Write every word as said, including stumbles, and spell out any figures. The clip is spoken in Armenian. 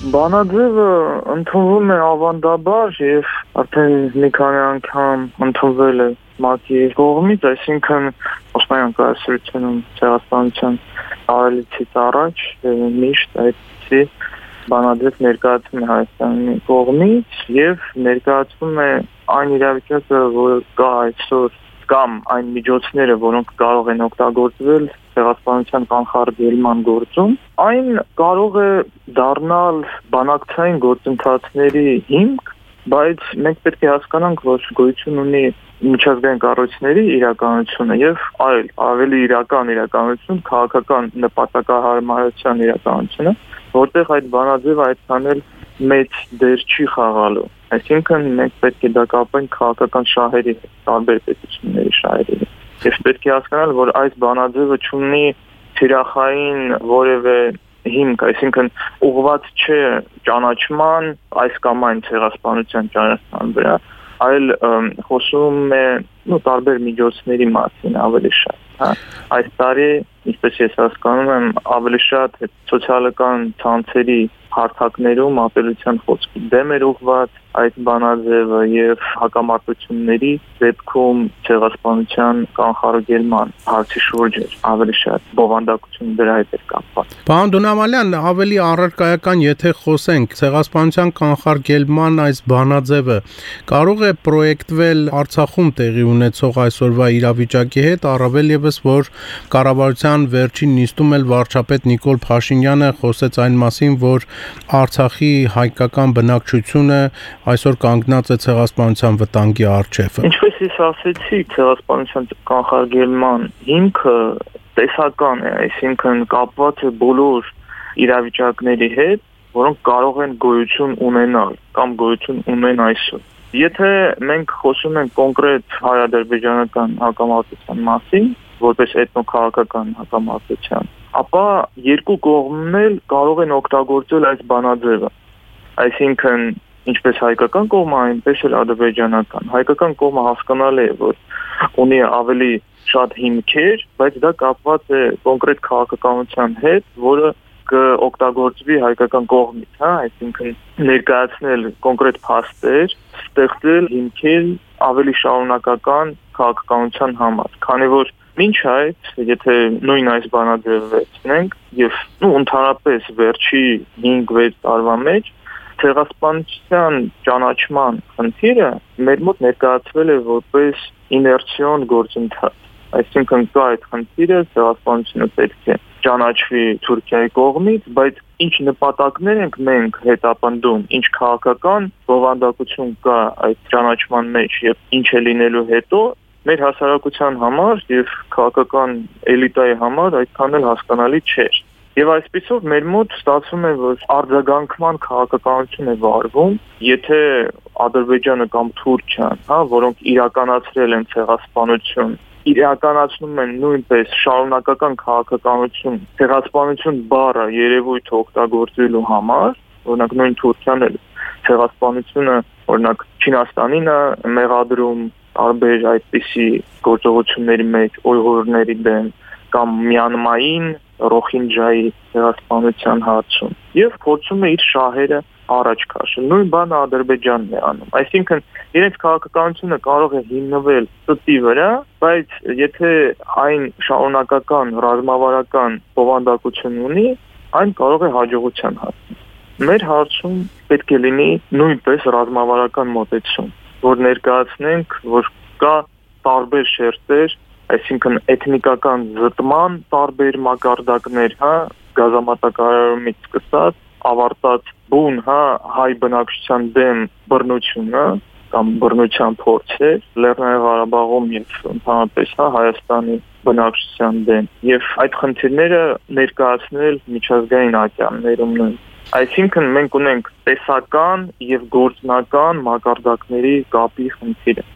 Բանաձևը ընդունվում է ավանդաբար եւ արդեն մի քանի անգամ ընդունվել է ՄԱԿ-ի կողմից, այսինքն Օսմանյան կայսրությունում ցեղասպանության ավելիցից առաջ միշտ այդպիսի բանաձև ներկայացվում է Հայաստանի կողմից եւ ներկայացվում է այն իրավիճակը, որ կա այսօր կամ այն միջոցները, որոնք կարող են օգտագործվել ցեղասպանության կանխարգելման գործում, այն կարող է դառնալ բանակցային գործընթացների հիմք, բայց մենք պետք է հասկանանք, որ գոյություն ունի միջազգային կառույցների իրականությունը եւ այլ ավելի իրական իրականություն, քաղաքական նպատակահարմարության իրականությունը, որտեղ այդ բանաձևը այդքան էլ մեծ դեր չի խաղալու։ Այսինքն մենք պետք է դա կապենք քաղաքական շահերի հետ, տարբեր պետությունների շահերի հետ։ Եվ պետք է հասկանալ, որ այս բանաձևը չունի թիրախային որևէ հիմք, այսինքն ուղղված չէ ճանաչման այս կամ այն ցեղասպանության ճանաչման վրա, այլ խոսում է նո տարբեր միջոցների մասին ավելի շատ, հա։ Այս տարի, ինչպես ես հասկանում եմ, ավելի շատ սոցիալական ցանցերի հարթակներում ապելության խոսքի դեմ էր ուղղված այդ բանաձևը եւ հակամարտությունների դեպքում ցեղասպանության կանխարգելման հարցի շուրջ էր ավելի շատ բովանդակություն դրա հետ էր կապված։ Պարոն Դոնամալյան, ավելի առարկայական եթե խոսենք ցեղասպանության կանխարգելման այս բանաձևը կարող է պրոյեկտվել Արցախում տեղի ունեցող այսօրվա իրավիճակի հետ, առավել եւս որ կառավարության վերջին նիստում էլ վարչապետ Նիկոլ Փաշինյանը խոսեց այն մասին, որ Արցախի հայկական բնակչությունը այսօր կանգնած է ցեղասպանության վտանգի առջև։ Ինչպես ես ասացի, ցեղասպանության կանխարգելման հիմքը տեսական է, այսինքն կապված է բոլոր իրավիճակների հետ, որոնք կարող են գոյություն ունենալ կամ գոյություն ունեն այսօր։ Եթե մենք խոսում ենք կոնկրետ հայ-ադրբեջանական հակամարտության մասին, որպես էթնոքաղաքական հակամարտության, ապա երկու կողմն էլ կարող են օգտագործել այս բանաձևը։ Այսինքն ինչպես հայկական կողմը, այնպես էլ ադրբեջանական։ Հայկական կողմը հասկանալ է, որ ունի ավելի շատ հիմքեր, բայց դա կապված է կոնկրետ քաղաքականության հետ, որը կօգտագործվի հայկական կողմից, հա, այսինքն ներկայացնել կոնկրետ փաստեր, ստեղծել հիմքեր ավելի շարունակական քաղաքականության համար, քանի որ մինչ այդ, եթե նույն այս բանաձևը վերցնենք եւ նո ընդհանրապես վերջի հինգ-վեց տարվա մեջ ցեղասպանության ճանաչման խնդիրը մեր մոտ ներկայացվել է որպես իներցիոն գործընթաց։ Այսինքն կա այդ խնդիրը, ցեղասպանությունը պետք է ճանաչվի Թուրքիայի կողմից, բայց ինչ նպատակներ ենք մենք հետապնդում, ինչ քաղաքական բովանդակություն կա այդ ճանաչման մեջ եւ ինչ է լինելու հետո մեր հասարակության համար եւ քաղաքական էլիտայի համար այդքան էլ հասկանալի չէր։ Եվ այսպիսով մեր մոտ ստացվում է, որ արձագանքման քաղաքականություն է վարվում, եթե Ադրբեջանը կամ Թուրքիան, հա, որոնք իրականացրել են ցեղասպանություն, իրականացնում են նույնպես շարունակական քաղաքականություն, ցեղասպանություն բառը երևույթ օգտագործելու համար, օրինակ նույն Թուրքիան էլ ցեղասպանությունը, օրինակ Չինաստանին է մեղադրում տարբեր այդպիսի գործողությունների մեջ օյղուրների դեմ կամ Մյանմային Ռոխինջայի ցեղասպանության հարցում եւ փորձում է իր շահերը առաջ քաշել։ Նույն բանը Ադրբեջանն է անում։ Այսինքն իրենց քաղաքականությունը կարող է հիմնվել ստի վրա, բայց եթե այն շարունակական ռազմավարական բովանդակություն ունի, այն կարող է հաջողության հասնել։ Մեր հարցում պետք է լինի նույնպես ռազմավարական մոտեցում, որ ներկայացնենք, որ կա տարբեր շերտեր, այսինքն էթնիկական զտման տարբեր մակարդակներ, հա, գազամատակարարումից սկսած, ավարտած բուն, հա, հայ բնակչության դեմ բռնությունը կամ բռնության փորձեր, Լեռնային Ղարաբաղում եւ ընդհանրապես, հա, Հայաստանի բնակչության դեմ, եւ այդ խնդիրները ներկայացնել միջազգային ատյաններում նույն։ Այսինքն մենք ունենք տեսական եւ գործնական մակարդակների կապի խնդիրը։